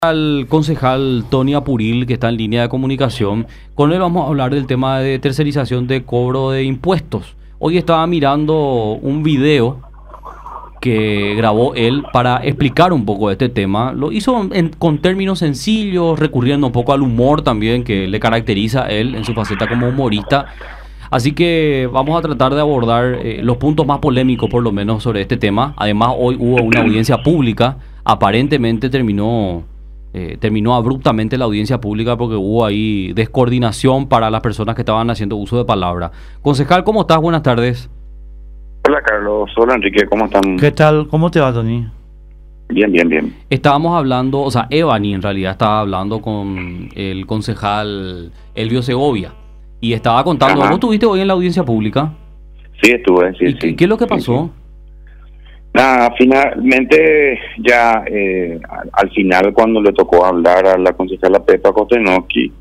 Al concejal Tony Apuril, que está en línea de comunicación. Con él vamos a hablar del tema de tercerización de cobro de impuestos. Hoy estaba mirando un video que grabó él para explicar un poco este tema. Lo hizo con términos sencillos, recurriendo un poco al humor también que le caracteriza a él en su faceta como humorista. Así que vamos a tratar de abordar los puntos más polémicos, por lo menos, sobre este tema. Además, hoy hubo una audiencia pública. Aparentemente terminó abruptamente la audiencia pública porque hubo ahí descoordinación para las personas que estaban haciendo uso de palabra. Concejal, ¿cómo estás? Buenas tardes. Hola Carlos, hola Enrique, ¿cómo están? ¿Qué tal? ¿Cómo te va, Tony? Bien. Estábamos hablando, o sea, Evany en realidad estaba hablando con el concejal Elvio Segovia y estaba contando. Ajá. ¿Vos estuviste hoy en la audiencia pública? Sí, estuve, sí, ¿Y sí. qué es lo que pasó? Sí. Nada, finalmente ya al final cuando le tocó hablar a la concejala Pepa Kostenowski,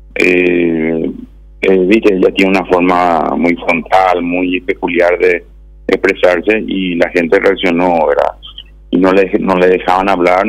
viste, ella tiene una forma muy frontal, muy peculiar de expresarse y la gente reaccionó, ¿verdad? Y no le dejaban hablar.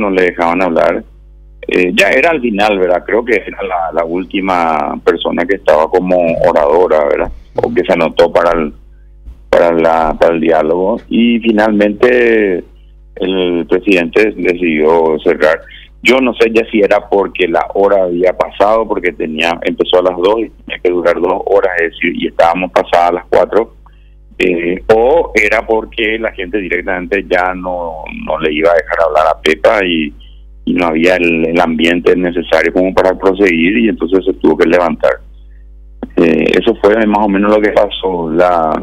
Ya era al final, ¿verdad? Creo que era la última persona que estaba como oradora, ¿verdad? O que se anotó para el diálogo, y finalmente el presidente decidió cerrar. Yo no sé ya si era porque la hora había pasado, porque empezó a las 2 y tenía que durar 2 horas, es decir, y estábamos pasadas las 4, o era porque la gente directamente ya no le iba a dejar hablar a Pepa y no había el ambiente necesario como para proseguir, y entonces se tuvo que levantar. Eso fue más o menos lo que pasó.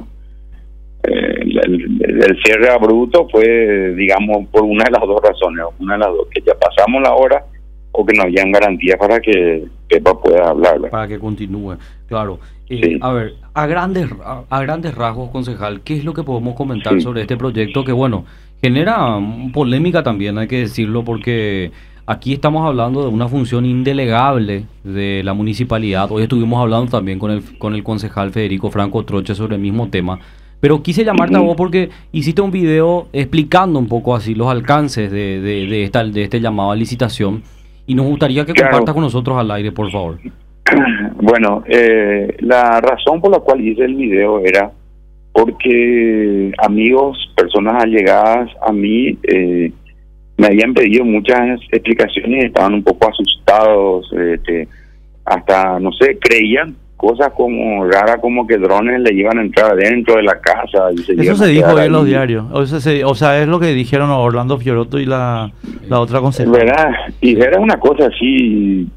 El cierre abrupto fue, digamos, por una de las dos razones, que ya pasamos la hora o que no habían garantías para que Pepa pueda hablar, ¿verdad? Para que continúe, claro. Sí. A ver, a grandes rasgos, concejal, ¿qué es lo que podemos comentar Sí. sobre este proyecto que, bueno, genera polémica también, hay que decirlo, porque aquí estamos hablando de una función indelegable de la municipalidad? Hoy estuvimos hablando también con el concejal Federico Franco Troche sobre el mismo tema. Pero quise llamarte a vos porque hiciste un video explicando un poco así los alcances de este llamado a licitación, y nos gustaría que Claro. compartas con nosotros al aire, por favor. Bueno, la razón por la cual hice el video era porque amigos, personas allegadas a mí, me habían pedido muchas explicaciones, estaban un poco asustados, hasta, no sé, creían cosas como raras, como que drones le iban a entrar dentro de la casa. Y Eso se dijo hoy en los diarios. O sea, es lo que dijeron Orlando Fiorotto y la otra concejala. ¿Verdad? Y era una cosa así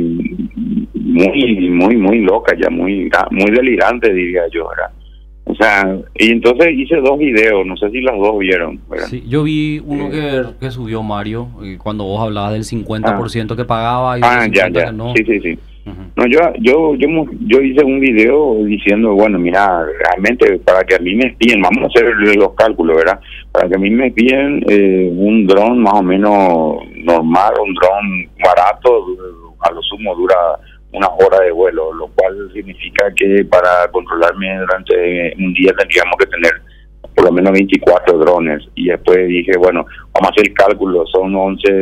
muy loca, ya muy delirante, diría yo, ¿verdad? O sea, y entonces hice 2 videos, no sé si los 2 vieron, ¿verdad? Sí, yo vi uno que subió Mario, cuando vos hablabas del 50% que pagaba y del 50% ya. que no. Sí. Uh-huh. No, yo hice un video diciendo, bueno, mira, realmente para que a mí me espíen, vamos a hacer los cálculos, ¿verdad? Para que a mí me espíen un dron más o menos normal, un dron barato, a lo sumo dura una hora de vuelo, lo cual significa que para controlarme durante un día tendríamos que tener por lo menos 24 drones. Y después dije, bueno, vamos a hacer el cálculo, son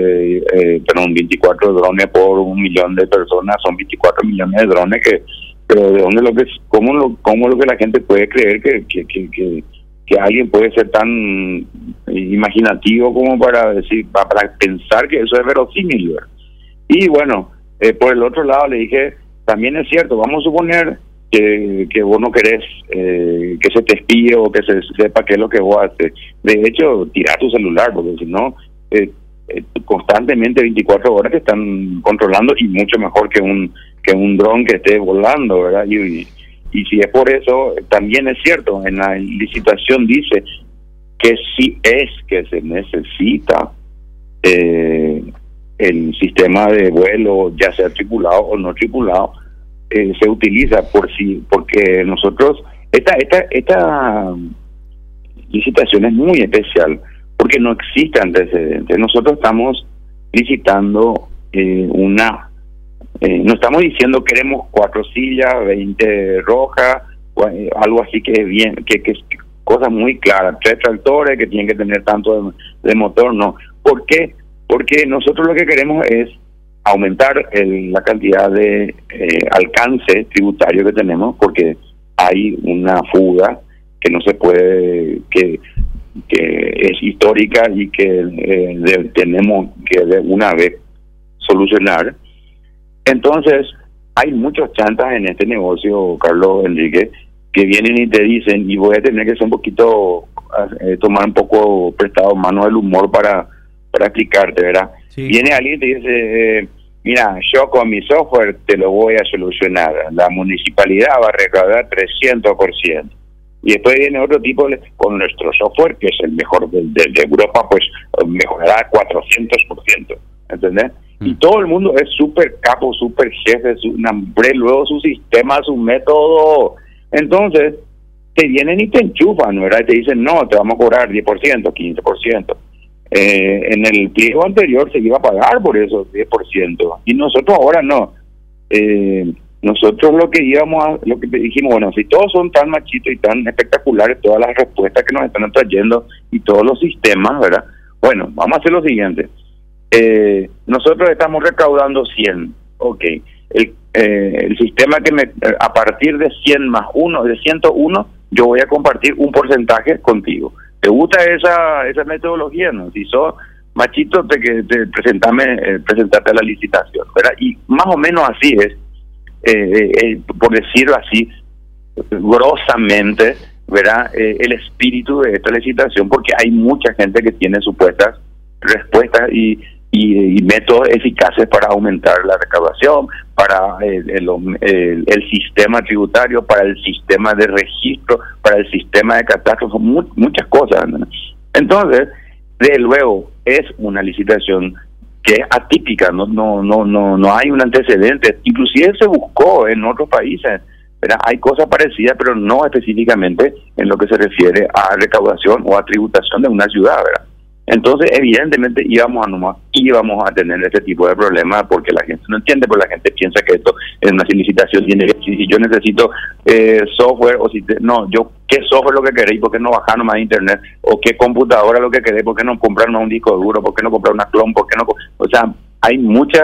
24 drones por 1 millón de personas, son 24 millones de drones pero de dónde cómo lo que la gente puede creer que alguien puede ser tan imaginativo como para pensar que eso es verosímil, ¿verdad? Y bueno, por el otro lado le dije, también es cierto, vamos a suponer que vos no querés que se te espíe o que se sepa qué es lo que vos haces. De hecho, tira tu celular, porque si no, constantemente 24 horas te están controlando, y mucho mejor que un dron que esté volando, ¿verdad? Y si es por eso, también es cierto, en la licitación dice que si es que se necesita el sistema de vuelo, ya sea tripulado o no tripulado, se utiliza porque nosotros esta licitación es muy especial porque no existe antecedente. Nosotros estamos licitando no estamos diciendo queremos 4 sillas, 20 rojas, algo así que es bien, que es cosas muy claras, 3 tractores que tienen que tener tanto de motor, no. ¿Por qué? porque nosotros lo que queremos es aumentar la cantidad de alcance tributario que tenemos, porque hay una fuga que no se puede, que es histórica y que tenemos que de una vez solucionar. Entonces, hay muchos chantas en este negocio, Carlos Enrique, que vienen y te dicen, y voy a tener que ser un poquito, tomar un poco prestado mano del humor para explicarte, ¿verdad? Sí. Viene alguien y te dice, mira, yo con mi software te lo voy a solucionar, la municipalidad va a recaudar 300%. Y después viene otro tipo, con nuestro software, que es el mejor de Europa, pues mejorará 400%, ¿entendés? Y todo el mundo es súper capo, súper jefe, luego su sistema, su método. Entonces, te vienen y te enchufan, ¿verdad? Y te dicen, no, te vamos a cobrar 10%, 15%. En el pliego anterior se iba a pagar por eso, 10%. Y nosotros ahora no. Nosotros lo que dijimos, bueno, si todos son tan machitos y tan espectaculares, todas las respuestas que nos están trayendo y todos los sistemas, ¿verdad? Bueno, vamos a hacer lo siguiente. Nosotros estamos recaudando 100, ok. El sistema a partir de 100 más 1, de 101, yo voy a compartir un porcentaje contigo. ¿Te gusta esa metodología? No, si sos machito, presentate a la licitación, ¿verdad? Y más o menos así es, por decirlo así, grosamente, ¿verdad? El espíritu de esta licitación, porque hay mucha gente que tiene supuestas respuestas y métodos eficaces para aumentar la recaudación, para el sistema tributario, para el sistema de registro, para el sistema de catastro, son muchas cosas, ¿no? Entonces, desde luego, es una licitación que es atípica, no hay un antecedente, inclusive se buscó en otros países, ¿verdad? Hay cosas parecidas, pero no específicamente en lo que se refiere a recaudación o a tributación de una ciudad, ¿verdad? Entonces, evidentemente, íbamos a tener este tipo de problemas porque la gente no entiende, porque la gente piensa que esto es una licitación, si yo necesito software, o ¿qué software lo que queréis? ¿Por qué no bajar nomás a internet? ¿O qué computadora lo que queréis? ¿Por qué no comprar un disco duro? ¿Por qué no comprar una clon? ¿Por qué no? O sea, hay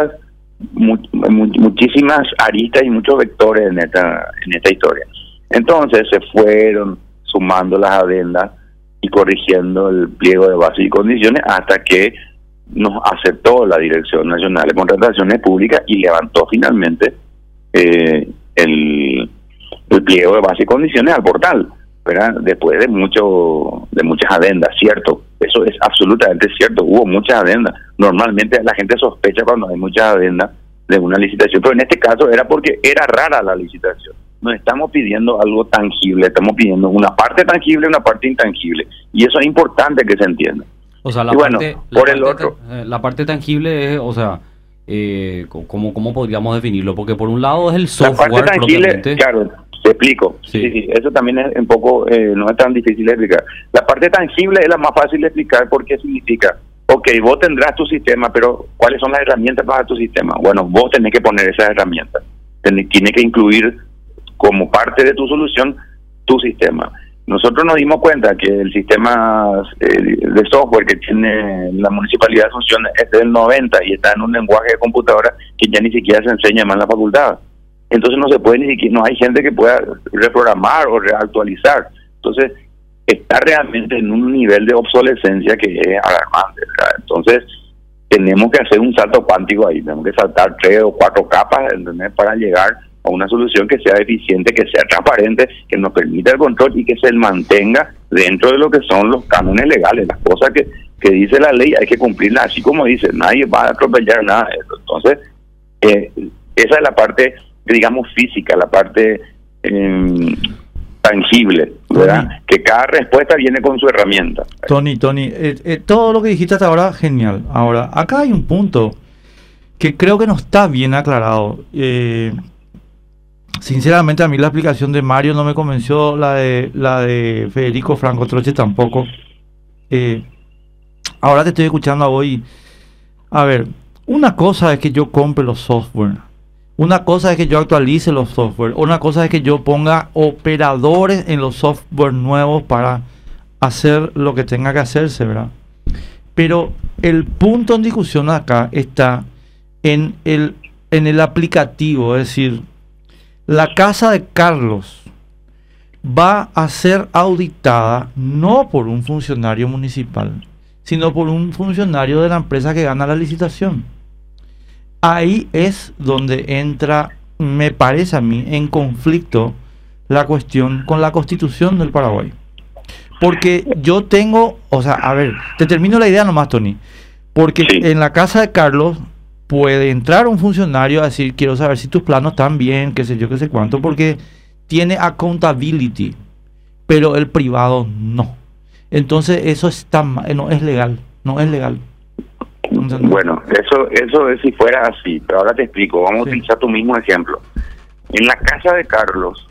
muchísimas aristas y muchos vectores en esta historia. Entonces, se fueron sumando las adendas y corrigiendo el pliego de bases y condiciones hasta que nos aceptó la Dirección Nacional de Contrataciones Públicas y levantó finalmente el pliego de bases y condiciones al portal, ¿verdad? Después de muchas adendas, ¿cierto? Eso es absolutamente cierto, hubo muchas adendas. Normalmente la gente sospecha cuando hay muchas adendas de una licitación, pero en este caso era porque era rara la licitación. No estamos pidiendo algo tangible, estamos pidiendo una parte tangible y una parte intangible. Y eso es importante que se entienda. O sea, la parte tangible es, o sea, ¿cómo podríamos definirlo? Porque por un lado es el software. La parte tangible, claro, te explico. Sí, eso también es un poco, no es tan difícil de explicar. La parte tangible es la más fácil de explicar porque significa, ok, vos tendrás tu sistema, pero ¿cuáles son las herramientas para tu sistema? Bueno, vos tenés que poner esas herramientas. Tiene que incluir como parte de tu solución tu sistema. Nosotros nos dimos cuenta que el sistema de software que tiene la Municipalidad de Asunción es del 90 y está en un lenguaje de computadora que ya ni siquiera se enseña más en la facultad. Entonces no hay gente que pueda reprogramar o reactualizar. Entonces está realmente en un nivel de obsolescencia que es alarmante, ¿verdad? Entonces tenemos que hacer un salto cuántico ahí, tenemos que saltar 3 o 4 capas, ¿entendés? Para llegar a una solución que sea eficiente, que sea transparente, que nos permita el control y que se mantenga dentro de lo que son los cánones legales. Las cosas que dice la ley hay que cumplirlas, así como dice, nadie va a atropellar nada de eso. Entonces, esa es la parte, digamos, física, la parte tangible, ¿verdad? Tony, que cada respuesta viene con su herramienta. Tony, todo lo que dijiste hasta ahora, genial. Ahora, acá hay un punto que creo que no está bien aclarado. Sinceramente, a mí la explicación de Mario no me convenció, la de Federico Franco Troche tampoco. Ahora te estoy escuchando a vos y, a ver, una cosa es que yo compre los software, una cosa es que yo actualice los software, una cosa es que yo ponga operadores en los software nuevos para hacer lo que tenga que hacerse, ¿verdad? Pero el punto en discusión acá está en el aplicativo, es decir, la casa de Carlos va a ser auditada no por un funcionario municipal, sino por un funcionario de la empresa que gana la licitación. Ahí es donde entra, me parece a mí, en conflicto la cuestión con la Constitución del Paraguay. Porque yo tengo, o sea, a ver, te termino la idea nomás, Tony. Porque Sí. en la casa de Carlos puede entrar un funcionario a decir, quiero saber si tus planos están bien, qué sé yo, qué sé cuánto, porque tiene accountability, pero el privado no. Entonces eso no es legal, no es legal. ¿Entendés? Bueno, eso es si fuera así, pero ahora te explico. Vamos a utilizar tu mismo ejemplo. En la casa de Carlos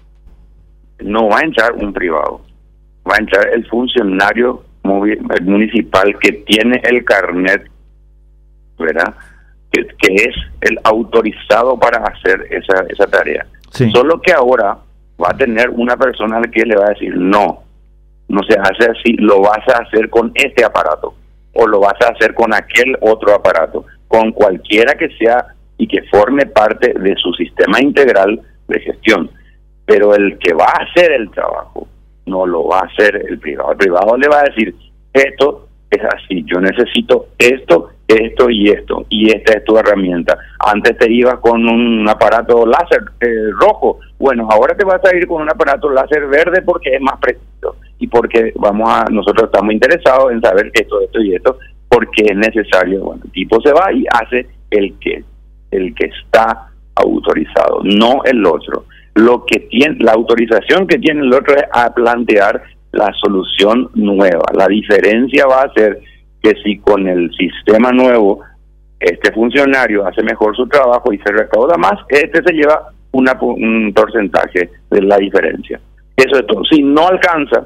no va a entrar un privado, va a entrar el funcionario municipal que tiene el carnet, ¿verdad? Que es el autorizado para hacer esa tarea. Sí. Solo que ahora va a tener una persona al que le va a decir, no se hace así, lo vas a hacer con este aparato, o lo vas a hacer con aquel otro aparato, con cualquiera que sea y que forme parte de su sistema integral de gestión. Pero el que va a hacer el trabajo no lo va a hacer el privado. El privado le va a decir, esto es así, yo necesito esto y esto, y esta es tu herramienta. Antes te ibas con un aparato láser rojo, bueno, ahora te vas a ir con un aparato láser verde porque es más preciso, y porque nosotros estamos interesados en saber esto y esto, porque es necesario. Bueno, el tipo se va y hace el que está autorizado, no el otro. Lo que tiene, la autorización que tiene el otro es a plantear la solución nueva. La diferencia va a ser que si con el sistema nuevo este funcionario hace mejor su trabajo y se recauda más, este se lleva un porcentaje de la diferencia. Eso es todo. Si no alcanza,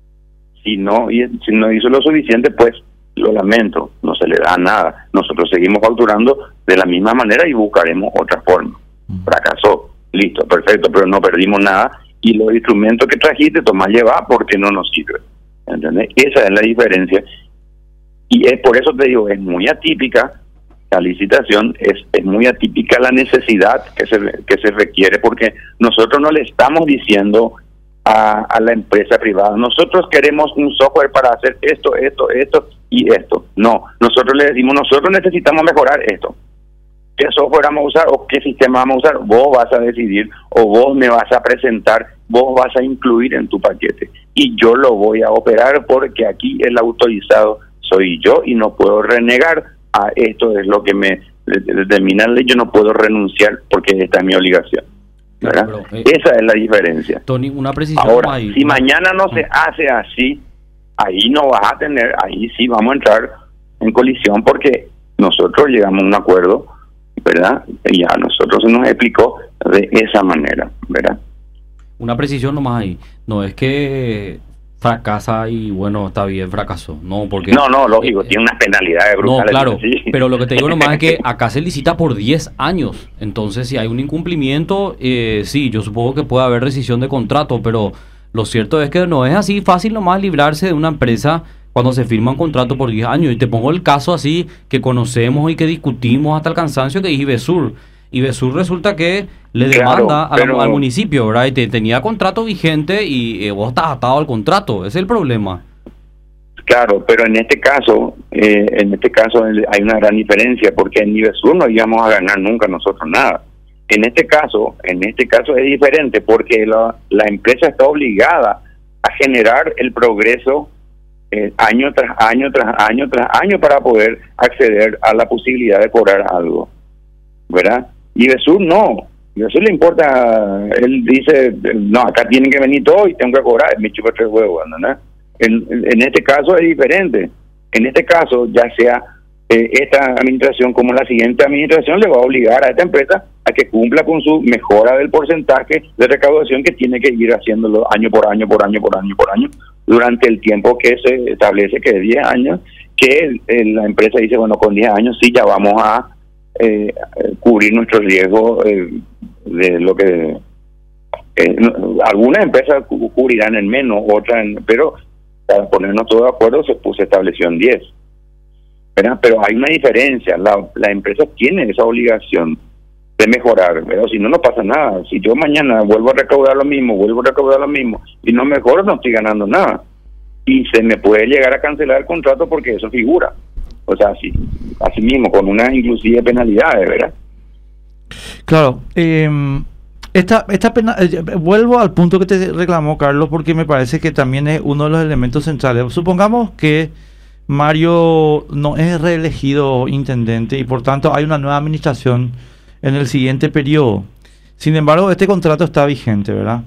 si no hizo lo suficiente, pues lo lamento, no se le da nada. Nosotros seguimos facturando de la misma manera y buscaremos otra forma. Fracasó, listo, perfecto, pero no perdimos nada, y los instrumentos que trajiste, tomás, lleva porque no nos sirve. ¿Entendés? Esa es la diferencia. Y es por eso te digo, es muy atípica la licitación, es muy atípica la necesidad que se requiere, porque nosotros no le estamos diciendo a la empresa privada, nosotros queremos un software para hacer esto y esto. No, nosotros le decimos, nosotros necesitamos mejorar esto. ¿Qué software vamos a usar o qué sistema vamos a usar? Vos vas a decidir, o vos me vas a presentar, vos vas a incluir en tu paquete. Y yo lo voy a operar porque aquí el autorizado soy yo y no puedo renegar a esto, es lo que me determina la ley, yo no puedo renunciar porque esta es mi obligación. Claro, esa es la diferencia. Tony, una precisión ahora, ahí. Si mañana no se hace así, ahí no vas a tener, ahí sí vamos a entrar en colisión porque nosotros llegamos a un acuerdo, ¿verdad? Y a nosotros se nos explicó de esa manera, ¿verdad? Una precisión nomás ahí. No es que fracasa y bueno, está bien, fracasó. No, porque... No, lógico, tiene unas penalidades brutales. No, claro, sí. pero lo que te digo nomás es que acá se licita por 10 años. Entonces, si hay un incumplimiento, sí, yo supongo que puede haber rescisión de contrato, pero lo cierto es que no es así fácil nomás librarse de una empresa cuando se firma un contrato por 10 años. Y te pongo el caso así que conocemos y que discutimos hasta el cansancio, que es Ivesur. Ivesur resulta que le demanda al municipio, ¿verdad? Y tenía contrato vigente y vos estás atado al contrato. Ese es el problema. Claro, pero en este caso hay una gran diferencia, porque en Ivesur no íbamos a ganar nunca nosotros nada. En este caso es diferente, porque la empresa está obligada a generar el progreso año tras año para poder acceder a la posibilidad de cobrar algo, ¿verdad? Y Ivesur no. Ivesur le importa, él dice, no, acá tienen que venir todos y tengo que cobrar, me chupa 3 huevos, ¿no? En este caso es diferente. En este caso, ya sea esta administración como la siguiente administración, le va a obligar a esta empresa a que cumpla con su mejora del porcentaje de recaudación, que tiene que ir haciéndolo año por año durante el tiempo que se establece, que es 10 años, que la empresa dice, bueno, con 10 años sí ya vamos a cubrir nuestros riesgos de lo que algunas empresas cubrirán en menos, otras pero para ponernos todos de acuerdo se estableció en 10. ¿verdad? Pero hay una diferencia, la empresa tiene esa obligación de mejorar, pero si no, no pasa nada. Si yo mañana vuelvo a recaudar lo mismo, y no mejoro, no estoy ganando nada. Y se me puede llegar a cancelar el contrato porque eso figura. O sea, así mismo, con una inclusive penalidades, ¿verdad? Claro, esta pena, vuelvo al punto que te reclamó Carlos, porque me parece que también es uno de los elementos centrales. Supongamos que Mario no es reelegido intendente y por tanto hay una nueva administración en el siguiente periodo. Sin embargo, este contrato está vigente, ¿verdad?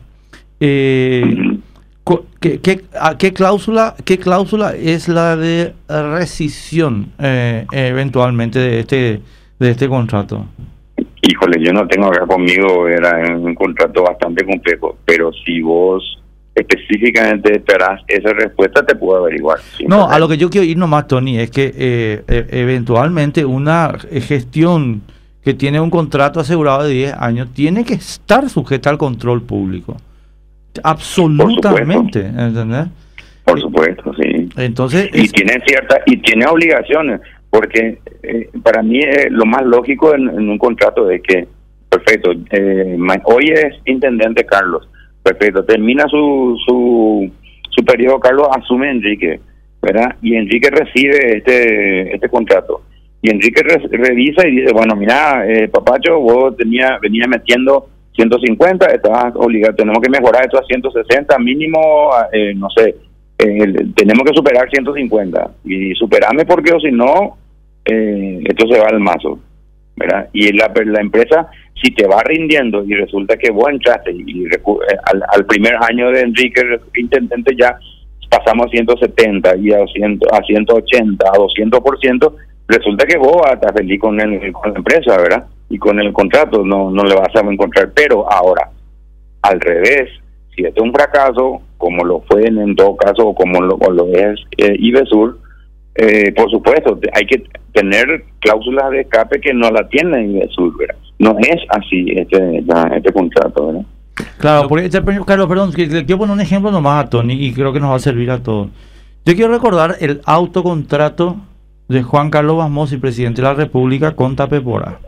¿Qué cláusula es la de rescisión eventualmente de este contrato? Híjole, yo no tengo acá conmigo, era un contrato bastante complejo, pero si vos específicamente esperás esa respuesta, te puedo averiguar. No, a lo que yo quiero ir nomás, Tony, es que eventualmente una gestión que tiene un contrato asegurado de 10 años tiene que estar sujeta al control público. Absolutamente, ¿entendés? Por supuesto, sí. Entonces, tiene obligaciones, porque para mí lo más lógico en un contrato es que, perfecto, hoy es intendente Carlos, perfecto, termina su periodo, Carlos asume Enrique, ¿verdad? Y Enrique recibe este contrato. Y Enrique revisa y dice, bueno, mira, papacho, vos venía metiendo 150, estabas obligado, tenemos que mejorar esto a 160 mínimo, no sé, tenemos que superar 150 y superarme porque o si no, esto se va al mazo, ¿verdad? Y la empresa, si te va rindiendo y resulta que vos entraste y al primer año de Enrique intendente ya pasamos a 170 y a 180, a 200%, resulta que vos estás feliz con la empresa, ¿verdad? Y con el contrato no le vas a encontrar. Pero ahora, al revés, si este es un fracaso, como lo fue en todo caso, o como lo es Ivesur, por supuesto, hay que tener cláusulas de escape que no la tiene Ivesur, ¿verdad? No es así este contrato, ¿verdad? Claro, porque, Carlos, perdón, le quiero poner un ejemplo nomás a Tony y creo que nos va a servir a todos. Yo quiero recordar el autocontrato de Juan Carlos Basmosi, presidente de la República, con Tapepora.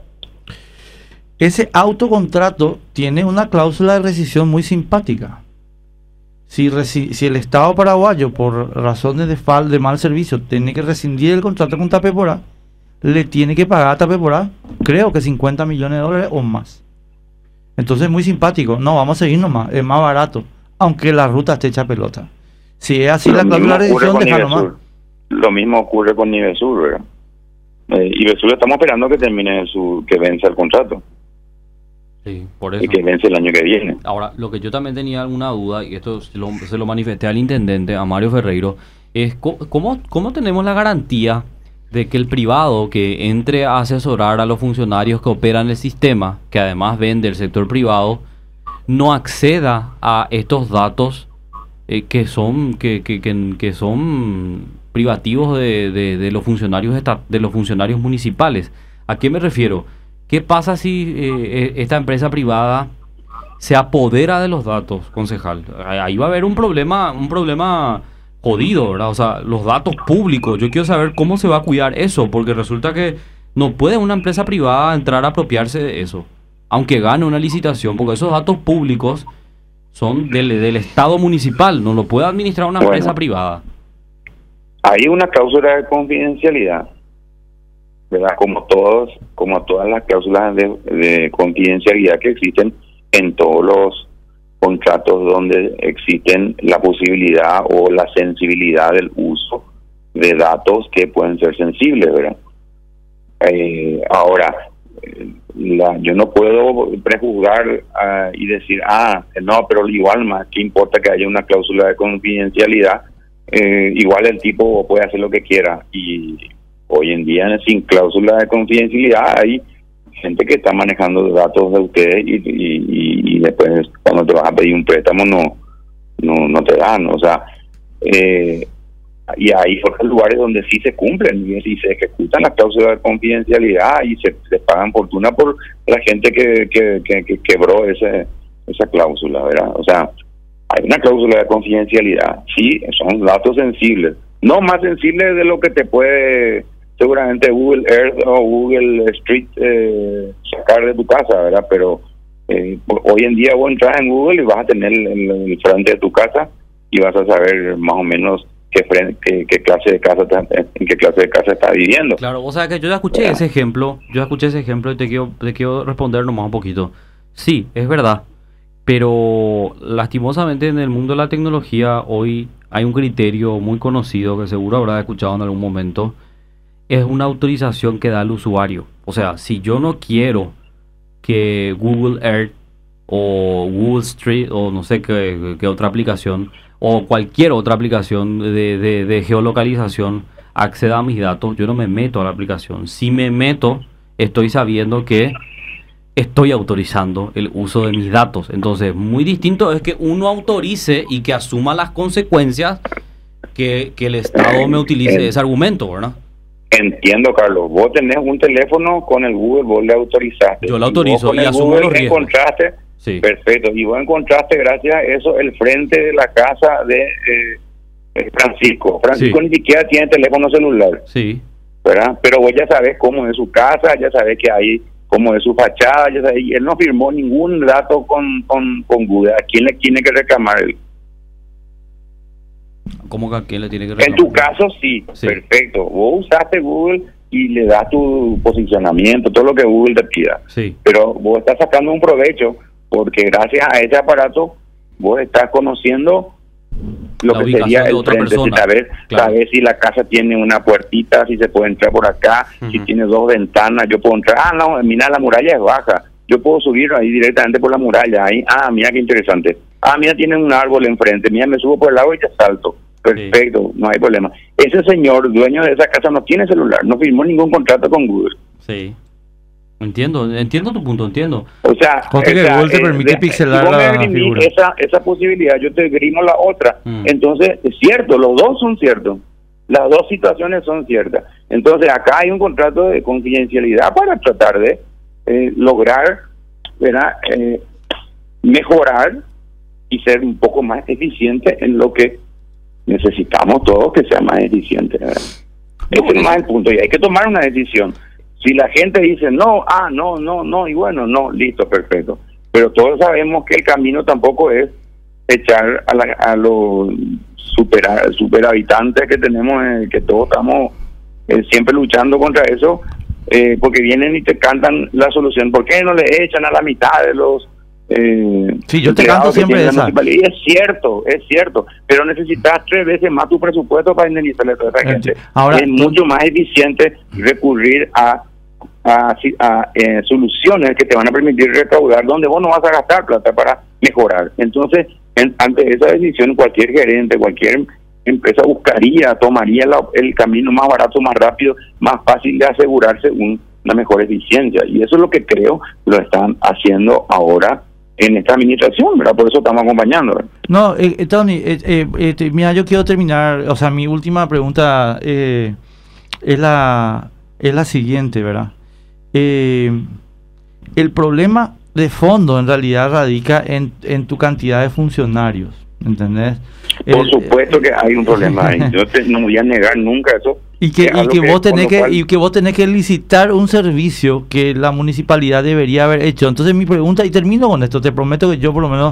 Ese autocontrato tiene una cláusula de rescisión muy simpática. Si el Estado paraguayo, por razones de mal servicio, tiene que rescindir el contrato con Tapepora, le tiene que pagar a Tapepora, creo que 50 millones de dólares o más. Entonces es muy simpático. No, vamos a seguir nomás, es más barato, aunque la ruta esté hecha pelota. Si es así la cláusula de rescisión, deja nomás. Lo mismo ocurre con Ivesur, ¿verdad? Ivesur estamos esperando que termine que venza el contrato. Sí, por eso. Y que vence el año que viene. Ahora, lo que yo también tenía alguna duda, y esto se lo manifesté al intendente, a Mario Ferreiro, es cómo tenemos la garantía de que el privado que entre a asesorar a los funcionarios que operan el sistema, que además vende el sector privado, no acceda a estos datos que son privativos de los funcionarios de los funcionarios municipales. ¿A qué me refiero? ¿Qué pasa si esta empresa privada se apodera de los datos, concejal? Ahí va a haber un problema jodido, ¿verdad? O sea, los datos públicos. Yo quiero saber cómo se va a cuidar eso, porque resulta que no puede una empresa privada entrar a apropiarse de eso, aunque gane una licitación, porque esos datos públicos son del Estado municipal, no lo puede administrar una empresa privada. Hay una cláusula de confidencialidad, ¿verdad? Como todas las cláusulas de confidencialidad que existen en todos los contratos donde existen la posibilidad o la sensibilidad del uso de datos que pueden ser sensibles, ¿verdad? Ahora, yo no puedo prejuzgar y decir, no, pero igual más, ¿qué importa que haya una cláusula de confidencialidad? Igual el tipo puede hacer lo que quiera, y hoy en día sin cláusula de confidencialidad hay gente que está manejando datos de ustedes y después cuando te vas a pedir un préstamo no te dan, o sea, y hay otros lugares donde sí se cumplen y se ejecutan las cláusulas de confidencialidad y se pagan fortuna por la gente que quebró esa cláusula, ¿verdad? O sea, hay una cláusula de confidencialidad, sí, son datos sensibles, no más sensibles de lo que te puede seguramente Google Earth o Google Street sacar de tu casa, ¿verdad? Pero hoy en día vos entras en Google y vas a tener el frente de tu casa y vas a saber más o menos qué clase de casa en qué clase de casa estás viviendo. Claro, o sea que yo ya escuché ese ejemplo, y te quiero responder nomás un poquito. Sí, es verdad, pero lastimosamente en el mundo de la tecnología hoy hay un criterio muy conocido que seguro habrás escuchado en algún momento, es una autorización que da el usuario. O sea, si yo no quiero que Google Earth o Google Street o no sé qué otra aplicación o cualquier otra aplicación de geolocalización acceda a mis datos, yo no me meto a la aplicación. Si me meto, estoy sabiendo que estoy autorizando el uso de mis datos. Entonces, muy distinto es que uno autorice y que asuma las consecuencias que el Estado me utilice ese argumento, ¿verdad? Entiendo, Carlos. Vos tenés un teléfono con el Google, vos le autorizaste. Yo lo autorizo y asumo Google los riesgos. Encontraste, sí. Perfecto. Y vos encontraste, gracias a eso, el frente de la casa de Francisco. Francisco ni siquiera tiene teléfono celular. Sí. ¿Verdad? Pero vos ya sabés cómo es su casa, ya sabés que hay cómo es su fachada, ya sabés. Y él no firmó ningún dato con Google. ¿A quién le tiene que reclamar él? ¿Cómo que a quién le tiene que reclamar? En tu caso, sí. Perfecto. Vos usaste Google y le das tu posicionamiento, todo lo que Google te pida. Sí. Pero vos estás sacando un provecho porque gracias a ese aparato vos estás conociendo lo la que sería el otra frente. persona. Sabes si la casa tiene una puertita, si se puede entrar por acá, si tiene dos ventanas, yo puedo entrar. No, mira, la muralla es baja. Yo puedo subir ahí directamente por la muralla. Ahí, mira qué interesante. Mira, tiene un árbol enfrente. Mira, me subo por el lado y te salto. Perfecto, sí. No hay problema. Ese señor, dueño de esa casa, no tiene celular, no firmó ningún contrato con Google. Sí. Entiendo tu punto, entiendo. O sea, que Google te permite pixelar si la figura. Esa posibilidad, yo te grimo la otra. Entonces, es cierto, los dos son ciertos. Las dos situaciones son ciertas. Entonces, acá hay un contrato de confidencialidad para tratar de lograr, ¿verdad? Mejorar y ser un poco más eficiente en lo que necesitamos todos, que sea más eficiente, ¿verdad? Ese es más el punto, y hay que tomar una decisión. Si la gente dice no, y bueno, no, listo, perfecto. Pero todos sabemos que el camino tampoco es echar a los superhabitantes que tenemos, que todos estamos siempre luchando contra eso, porque vienen y te cantan la solución. ¿Por qué no le echan a la mitad de los sí, yo te canto siempre esa. Y es cierto, pero necesitas 3 veces más tu presupuesto para indemnizarle a toda esa gente. Ahora, es mucho más eficiente recurrir a soluciones que te van a permitir recaudar donde vos no vas a gastar plata para mejorar. Entonces, ante esa decisión, cualquier gerente, cualquier empresa tomaría el camino más barato, más rápido, más fácil de asegurarse una mejor eficiencia. Y eso es lo que creo lo están haciendo ahora en esta administración, ¿verdad? Por eso estamos acompañando, ¿verdad? No, Tony, mira, yo quiero terminar, o sea, mi última pregunta es la siguiente, ¿verdad? El problema de fondo en realidad radica en tu cantidad de funcionarios, ¿entendés? Por supuesto que hay un problema ahí. Yo no voy a negar nunca eso. Y que vos tenés que licitar un servicio que la municipalidad debería haber hecho. Entonces mi pregunta, y termino con esto, te prometo que yo por lo menos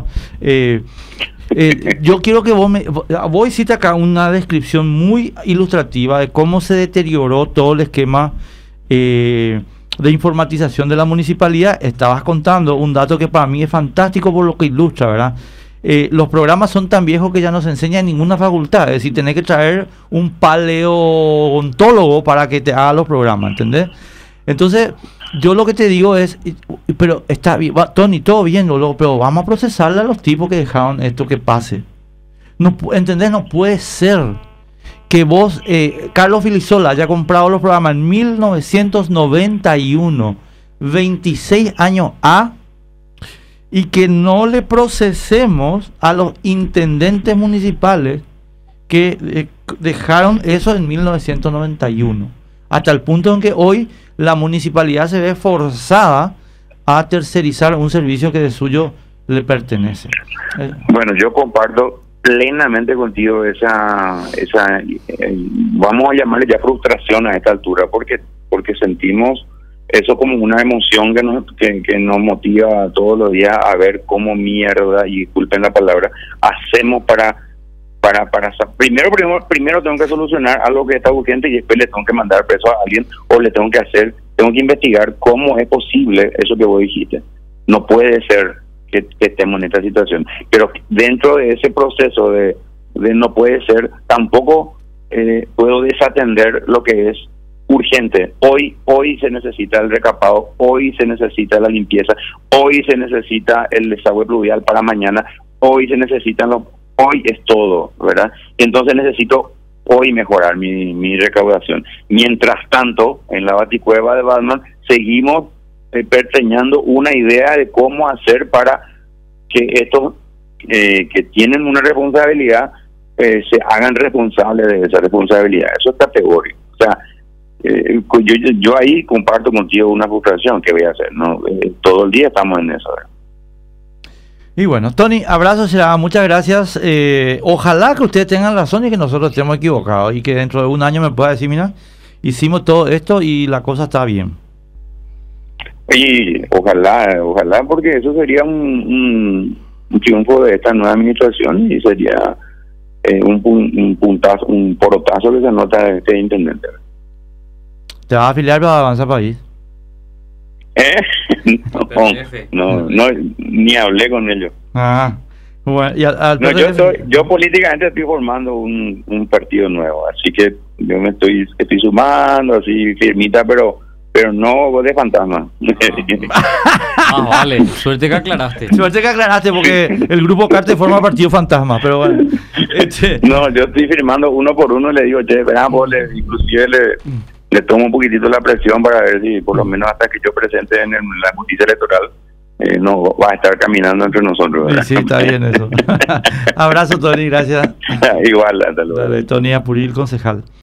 yo quiero que vos hiciste acá una descripción muy ilustrativa de cómo se deterioró todo el esquema de informatización de la municipalidad. Estabas contando un dato que para mí es fantástico por lo que ilustra, ¿verdad? Los programas son tan viejos que ya no se enseña en ninguna facultad. Es decir, tenés que traer un paleontólogo para que te haga los programas, ¿entendés? Entonces, yo lo que te digo es, pero está bien, Tony, todo bien, pero vamos a procesarle a los tipos que dejaron esto que pase. No, ¿entendés? No puede ser que vos, Carlos Filisola, haya comprado los programas en 1991, 26 años y que no le procesemos a los intendentes municipales que dejaron eso en 1991, hasta el punto en que hoy la municipalidad se ve forzada a tercerizar un servicio que de suyo le pertenece. Bueno, yo comparto plenamente contigo vamos a llamarle ya frustración a esta altura, porque sentimos eso como una emoción que nos motiva todos los días a ver cómo mierda, y disculpen la palabra, hacemos para primero tengo que solucionar algo que está urgente, y después le tengo que mandar preso a alguien, o tengo que investigar cómo es posible eso que vos dijiste. No puede ser que estemos en esta situación, pero dentro de ese proceso de no puede ser, tampoco puedo desatender lo que es urgente. Hoy se necesita el recapado, hoy se necesita la limpieza, hoy se necesita el desagüe pluvial para mañana, hoy es todo, ¿verdad? Entonces necesito hoy mejorar mi recaudación. Mientras tanto, en la baticueva de Batman seguimos pertreñando una idea de cómo hacer para que estos que tienen una responsabilidad se hagan responsables de esa responsabilidad. Eso es categórico. O sea, yo ahí comparto contigo una frustración que voy a hacer, ¿no? Todo el día estamos en eso, ¿verdad? Y bueno, Tony, abrazo, será, muchas gracias. Ojalá que ustedes tengan razón y que nosotros estemos equivocados, y que dentro de un año me pueda decir, mira, hicimos todo esto y la cosa está bien. Y ojalá, porque eso sería un triunfo de esta nueva administración, y sería un puntazo, un porotazo que se nota de este intendente. ¿Te vas a afiliar para Avanza País? No, ni hablé con ellos. Bueno, y yo políticamente estoy formando un partido nuevo, así que yo me estoy sumando así firmita, pero no de fantasma. Vale, suerte que aclaraste. Suerte que aclaraste, porque el grupo Carte forma partido fantasma, pero bueno. No, yo estoy firmando uno por uno, le digo, che, inclusive le tomo un poquitito la presión para ver si por lo menos hasta que yo presente en la justicia electoral no va a estar caminando entre nosotros, ¿verdad? Sí, está bien eso. Abrazo, Tony, gracias. Igual, hasta luego. Dale, Tony Apuril, concejal.